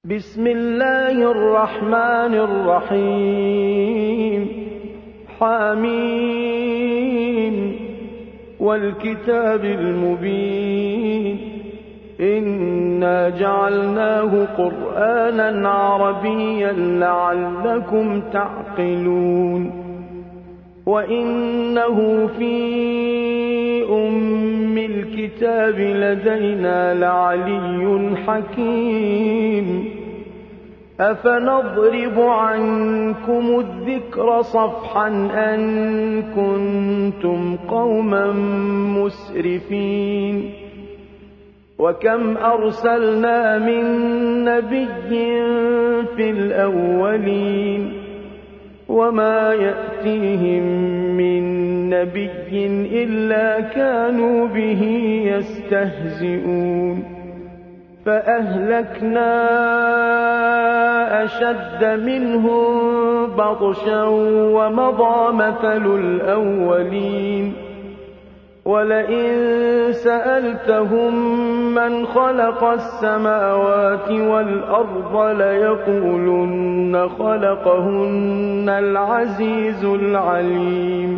بسم الله الرحمن الرحيم حميم والكتاب المبين إنا جعلناه قرآنا عربيا لعلكم تعقلون وإنه في أم الكتاب لدينا لعلي حكيم أفنضرب عنكم الذكر صفحا أن كنتم قوما مسرفين وكم أرسلنا من نبي في الأولين وما يأتيهم من نبي إلا كانوا به يستهزئون فأهلكنا أشد منهم بطشا ومضى مثل الأولين ولئن سألتهم من خلق السماوات والأرض ليقولن خلقهن العزيز العليم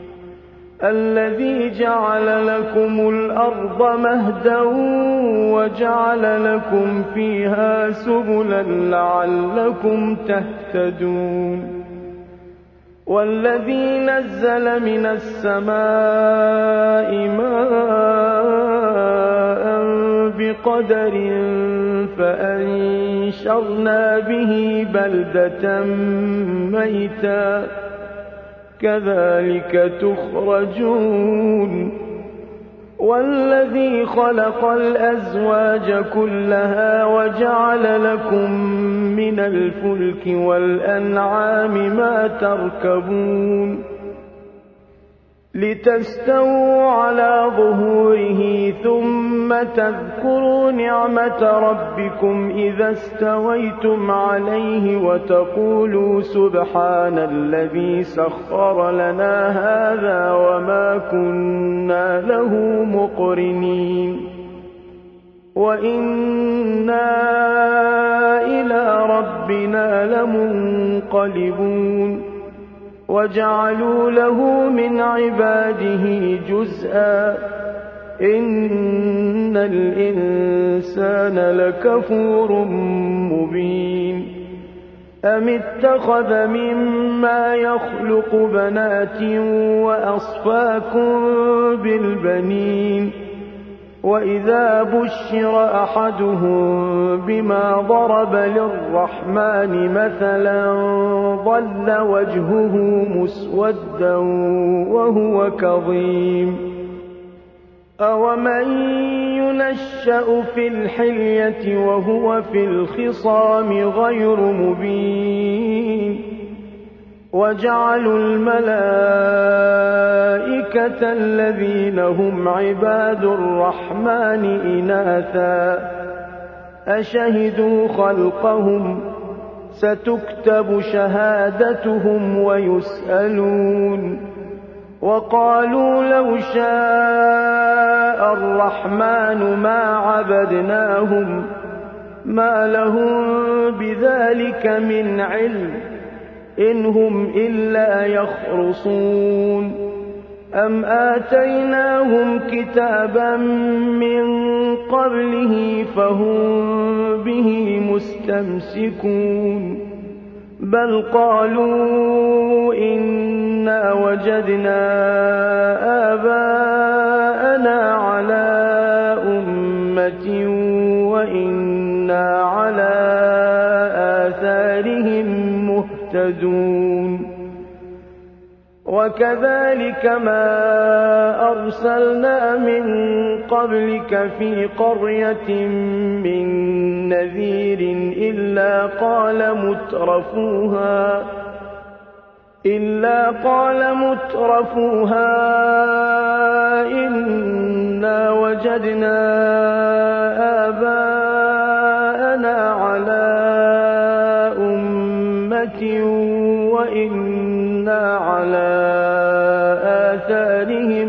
الذي جعل لكم الأرض مهدا وجعل لكم فيها سبلا لعلكم تهتدون والذي نزل من السماء ماء بقدر فأنشرنا به بلدة ميتا كذلك تخرجون والذي خلق الأزواج كلها وجعل لكم من الفلك والأنعام ما تركبون لتستووا على ظهوره ثم تذكروا نعمة ربكم إذا استويتم عليه وتقولوا سبحان الذي سخر لنا هذا وما كنا له مقرنين وإنا إلى ربنا لمنقلبون وجعلوا له من عباده جزءا إن الإنسان لكفور مبين أم اتخذ مما يخلق بنات وأصفاكم بالبنين وإذا بشر أحدهم بما ضرب للرحمن مثلا ظل وجهه مسودا وهو كظيم أومن ينشأ في الحلية وهو في الخصام غير مبين وجعلوا الملائكة الذين هم عباد الرحمن إناثا أشهدوا خلقهم ستكتب شهادتهم ويسألون وقالوا لو شاء الرحمن ما عبدناهم ما لهم بذلك من علم إن هم إلا يخرصون أم آتيناهم كتابا من قبله فهم به مستمسكون بل قالوا إنا وجدنا آباءنا على أمة وإنا على آثارهم مهتدون وكذلك ما أرسلنا من قبلك في قرية من نذير إلا قال مترفوها إنا وجدنا آباءنا على أمة وإنا على آثارهم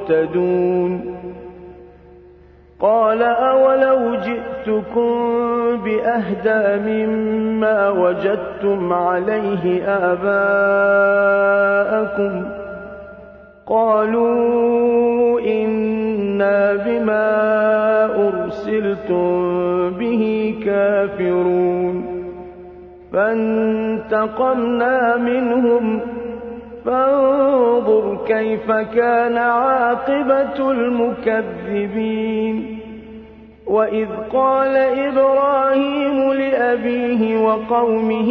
مقتدون قال أولو جئتكم بِأَهْدَىٰ مِمَّا وَجَدتُّمْ عَلَيْهِ آبَاءَكُمْ ۖ قَالُوا إِنَّا بِمَا أُرْسِلْتُم بِهِ كَافِرُونَ فَانتَقَمْنَا مِنْهُمْ فَانظُرْ كَيْفَ كَانَ عَاقِبَةُ الْمُكَذِّبِينَ وَإِذْ قَالَ إِبْرَاهِيمُ لِأَبِيهِ وَقَوْمِهِ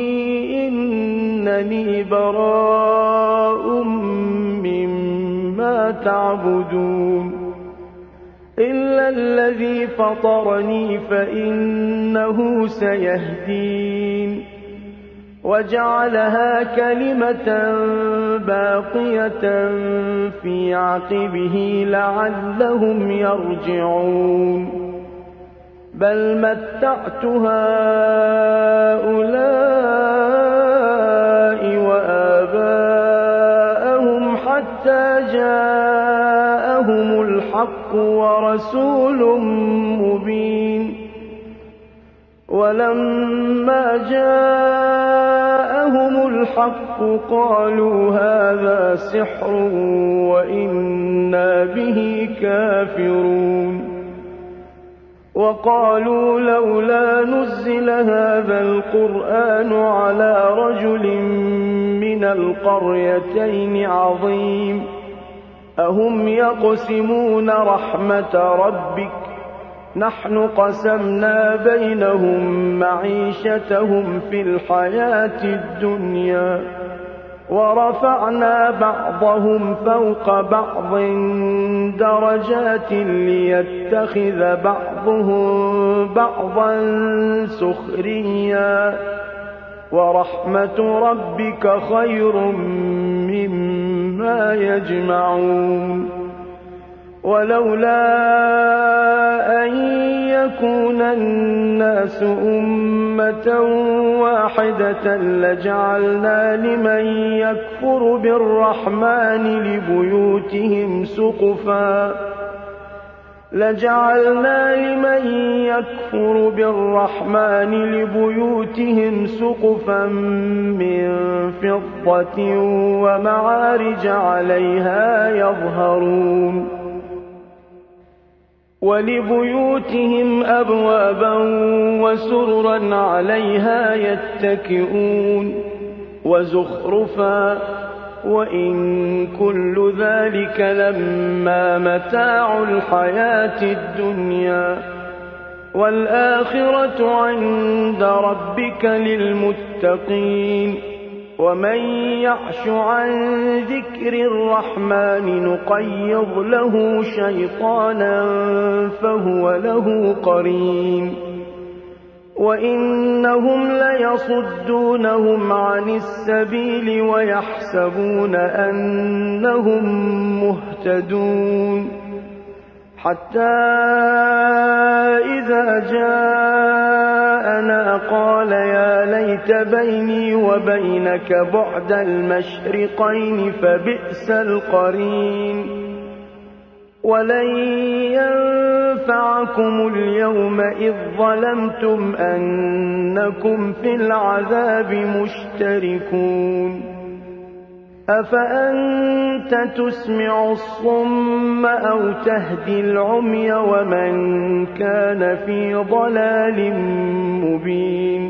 إِنَّنِي بَرَاءٌ مِّمَّا تَعْبُدُونَ إِلَّا الَّذِي فَطَرَنِي فَإِنَّهُ سَيَهْدِينِ وَجَعَلَهَا كَلِمَةً بَاقِيَةً فِي عَقِبِهِ لَعَلَّهُمْ يَرْجِعُونَ بَلْ مَتَّعْتُ هَٰؤُلَاءِ وَآبَاءَهُمْ حَتَّىٰ جَاءَهُمُ الْحَقُّ وَرَسُولٌ مُّبِينٌ وَلَمَّا جَاءَهُمُ الْحَقُّ قَالُوا هَٰذَا سِحْرٌ وَإِنَّا بِهِ كَافِرُونَ وَقَالُوا لَوْلَا نُزِّلَ هَٰذَا الْقُرْآنُ عَلَىٰ رَجُلٍ مِّنَ الْقَرْيَتَيْنِ عَظِيمٍ أَهُمْ يَقْسِمُونَ رَحْمَةَ رَبِّكَ نَحْنُ قَسَمْنَا بَيْنَهُم مَّعِيشَتَهُمْ فِي الْحَيَاةِ الدُّنْيَا وَرَفَعْنَا بَعْضَهُمْ فَوْقَ بَعْضٍ دَرَجَاتٍ لِّيَتَّخِذَ بَعْضُهُم بَعْضًا سُخْرِيًّا وَرَحْمَةُ رَبِّكَ خَيْرٌ مِّمَّا يَجْمَعُونَ وَلَوْلَا أَن يَكُونَ النَّاسُ أُمَّةً وَاحِدَةً لَّجَعَلْنَا لِمَن يَكْفُرُ بِالرَّحْمَٰنِ لِبُيُوتِهِمْ سُقُفًا مِّن فِضَّةٍ وَمَعَارِجَ عَلَيْهَا يَظْهَرُونَ وَلِبُيُوتِهِمْ أَبْوَابًا وَسُرُرًا عَلَيْهَا يَتَّكِئُونَ وَزُخْرُفًا ۚ وَإِن كُلُّ ذَٰلِكَ لَمَّا مَتَاعُ الْحَيَاةِ الدُّنْيَا ۚ وَالْآخِرَةُ عِندَ رَبِّكَ لِلْمُتَّقِينَ وَمَن يَعْشُ عَن ذِكْرِ الرَّحْمَٰنِ نُقَيِّضْ لَهُ شَيْطَانًا فَهُوَ لَهُ قَرِينٌ وَإِنَّهُمْ لَيَصُدُّونَهُمْ عَنِ السَّبِيلِ وَيَحْسَبُونَ أَنَّهُم مُّهْتَدُونَ حَتَّىٰ إِذَا جَاءَنَا قَالَ يَا لَيْتَ بَيْنِي وَبَيْنَكَ بُعْدَ الْمَشْرِقَيْنِ فَبِئْسَ الْقَرِينُ وَلَن يَنفَعَكُمُ الْيَوْمَ إِذ ظَّلَمْتُمْ أَنَّكُمْ فِي الْعَذَابِ مُشْتَرِكُونَ أَفَأَنتَ تُسْمِعُ الصُّمَّ أَوْ تَهْدِي الْعُمْيَ وَمَن كَانَ في ضَلَالٍ مُّبِينٍ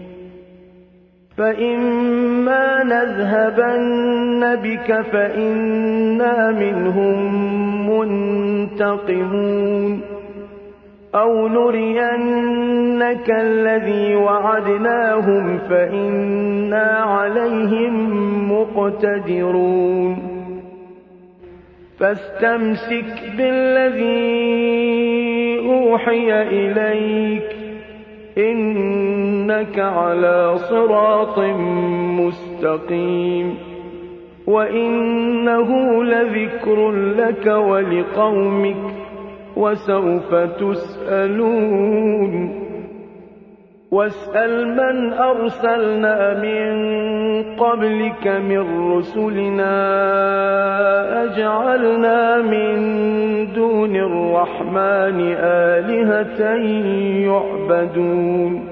فَإِمَّا نَذْهَبَنَّ بِكَ فَإِنَّا مِنْهُم مُّنتَقِمُونَ أَوْ نُرِيَنَّكَ الَّذِي وَعَدْنَاهُمْ فَإِنَّا عَلَيْهِم مُّقْتَدِرُونَ فَاسْتَمْسِكْ بِالَّذِي أُوحِيَ إِلَيْكَ ۖ إِنَّكَ عَلَىٰ صِرَاطٍ مُّسْتَقِيمٍ وَإِنَّهُ لَذِكْرٌ لَّكَ وَلِقَوْمِكَ وَسَوْفَ تُسْأَلُونَ واسأل من أرسلنا من قبلك من رسلنا أجعلنا من دون الرحمن آلهة يعبدون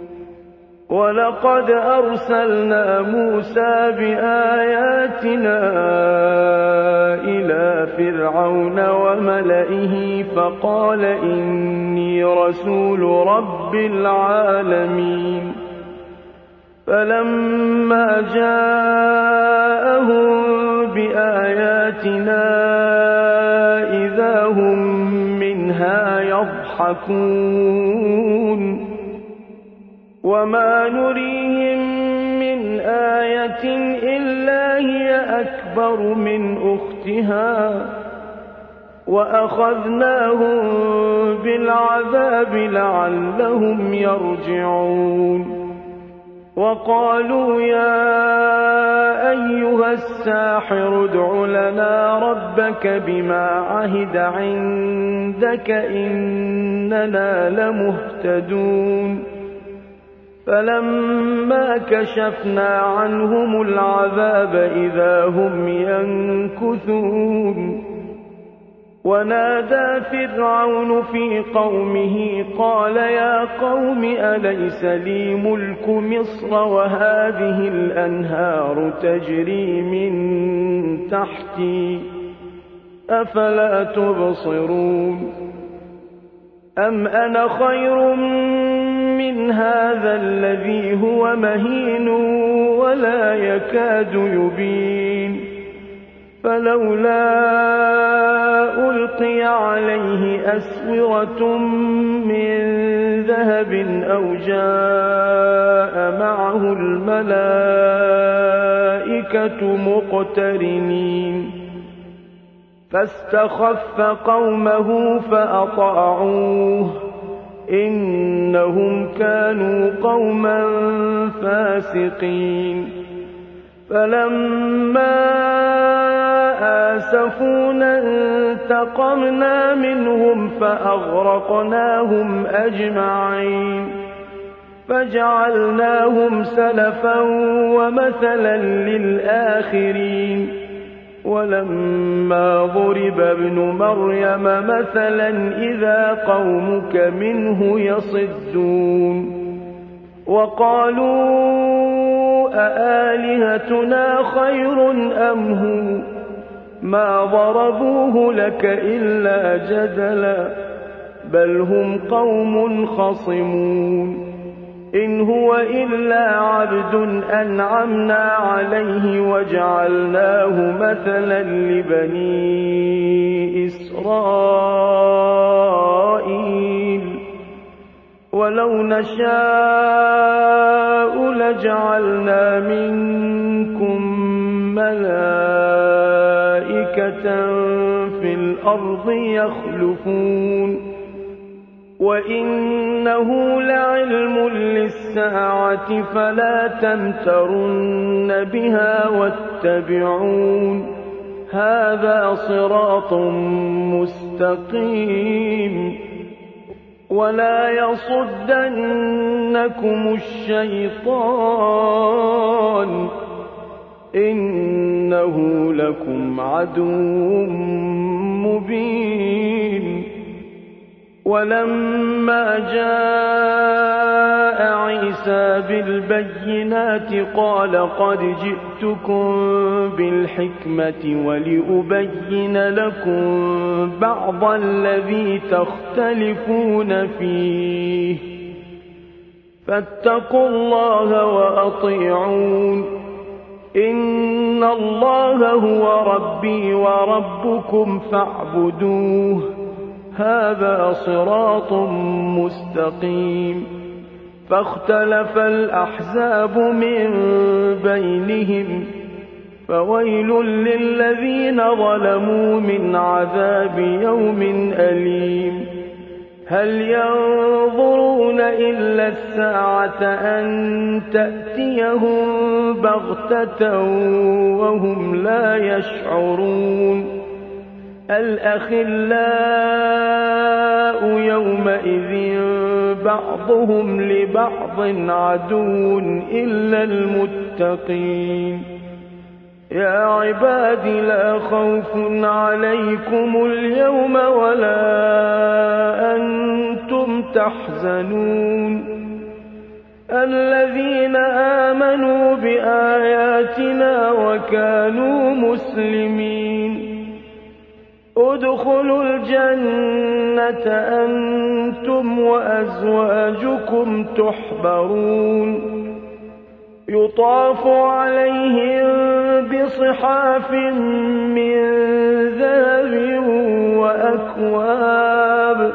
ولقد أرسلنا موسى بآياتنا إلى فرعون وملئه فقال إني رسول رب العالمين فلما جاءهم بآياتنا إذا هم منها يضحكون وما نريهم من آية إلا هي أكبر من أختها وأخذناهم بالعذاب لعلهم يرجعون وقالوا يا أيها الساحر ادع لنا ربك بما عهد عندك إننا لمهتدون فلما كشفنا عنهم العذاب إذا هم ينكثون ونادى فرعون في قومه قال يا قوم أليس لي ملك مصر وهذه الأنهار تجري من تحتي أفلا تبصرون أم أنا خير من هذا الذي هو مهين ولا يكاد يبين فلولا ألقي عليه أسورة من ذهب أو جاء معه الملائكة مقترنين فاستخف قومه فأطاعوه إنهم كانوا قوما فاسقين فلما آسفونا انتقمنا منهم فأغرقناهم أجمعين فجعلناهم سلفا ومثلا للآخرين ولما ضرب ابن مريم مثلا إذا قومك منه يصدون وقالوا أآلهتنا خير أم هو ما ضربوه لك إلا جدلا بل هم قوم خصمون إن هو إلا عبد أنعمنا عليه وجعلناه مثلا لبني إسرائيل ولو نشاء لجعلنا منكم ملائكة في الأرض يخلفون وإنه لعلم للساعة فلا تمترن بها واتبعون هذا صراط مستقيم ولا يصدنكم الشيطان إنه لكم عدو مبين ولما جاء عيسى بالبينات قال قد جئتكم بالحكمة ولأبين لكم بعض الذي تختلفون فيه فاتقوا الله وأطيعون إن الله هو ربي وربكم فاعبدوه هذا صراط مستقيم فاختلف الأحزاب من بينهم فويل للذين ظلموا من عذاب يوم أليم هل ينظرون إلا الساعة أن تأتيهم بغتة وهم لا يشعرون الأخلاء يومئذ بعضهم لبعض عدو إلا المتقين يا عباد لا خوف عليكم اليوم ولا أنتم تحزنون الذين آمنوا بآياتنا وكانوا مسلمين ادخلوا الجنة أنتم وأزواجكم تحبرون يطاف عليهم بصحاف من ذهب وأكواب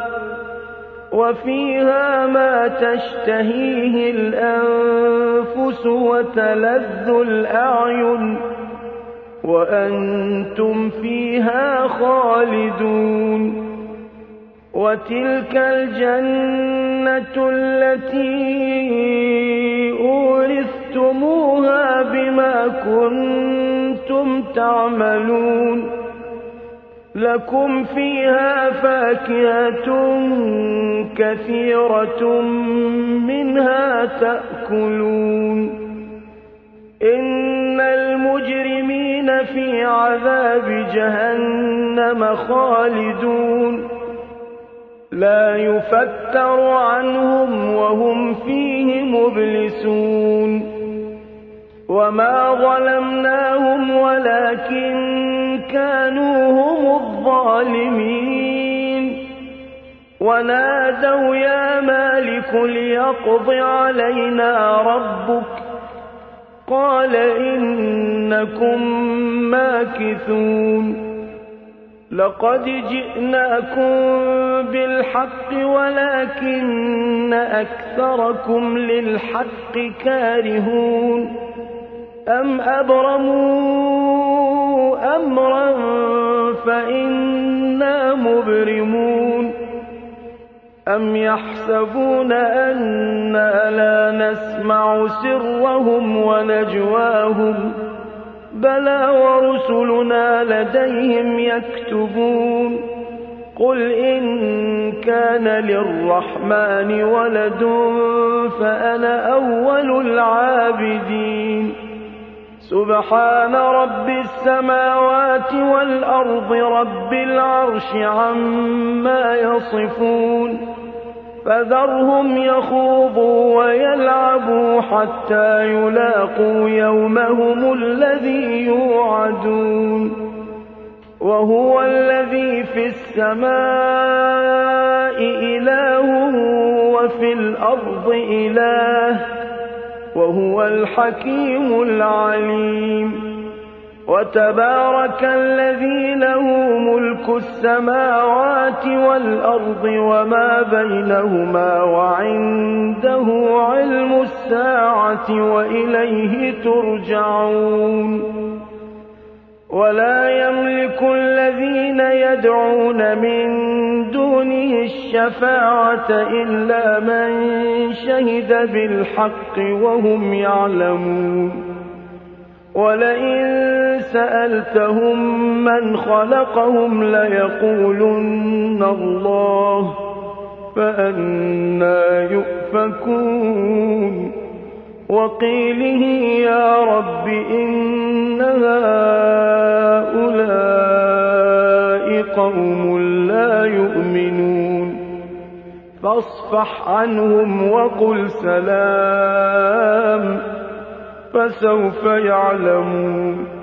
وفيها ما تشتهيه الأنفس وتلذ الأعين وأنتم فيها خالدون وتلك الجنة التي أورثتموها بما كنتم تعملون لكم فيها فاكهة كثيرة منها تأكلون إن المجرمين في عذاب جهنم خالدون لا يفتر عنهم وهم فيه مبلسون وما ظلمناهم ولكن كانوا هم الظالمين ونادوا يا مالك ليقض علينا ربك قال إنكم ماكثون لقد جئناكم بالحق ولكن أكثركم للحق كارهون أم أبرموا أمرا فإنا مبرمون أم يحسبون أنا لا نسمع سرهم ونجواهم بلى ورسلنا لديهم يكتبون قل إن كان للرحمن ولد فأنا أول العابدين سبحان رب السماوات والأرض رب العرش عما يصفون فذرهم يخوضوا ويلعبوا حتى يلاقوا يومهم الذي يوعدون وهو الذي في السماء إله وفي الأرض إله وهو الحكيم العليم وتبارك الذي له ملك السماوات والأرض وما بينهما وعنده علم الساعة وإليه ترجعون ولا يملك الذين يدعون من دونه الشفاعة إلا من شهد بالحق وهم يعلمون ولئن سألتهم من خلقهم ليقولن الله فأنى يؤفكون وقيله يا رب إن هؤلاء قوم لا يؤمنون فاصفح عنهم وقل سلام فسوف يعلمون